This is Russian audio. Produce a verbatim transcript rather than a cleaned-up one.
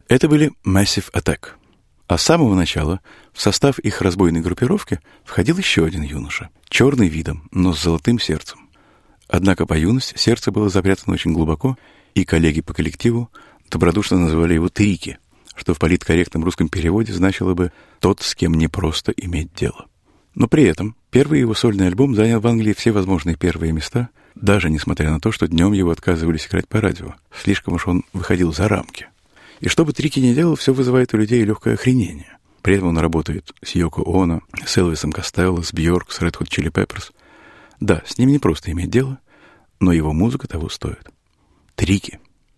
Это были Massive Attack. А с самого начала в состав их разбойной группировки входил еще один юноша, черный видом, но с золотым сердцем. Однако по юности сердце было запрятано очень глубоко, и коллеги по коллективу добродушно называли его Трики, что в политкорректном русском переводе значило бы «тот, с кем не просто иметь дело». Но при этом первый его сольный альбом занял в Англии все возможные первые места, даже несмотря на то, что днем его отказывались играть по радио. Слишком уж он выходил за рамки. И что бы Трики ни делал, все вызывает у людей легкое охренение. При этом он работает с Йоко Оно, с Элвисом Костелло, с Бьорк, с Red Hot Chili Peppers. Да, с ним не просто иметь дело, но его музыка того стоит. Трики.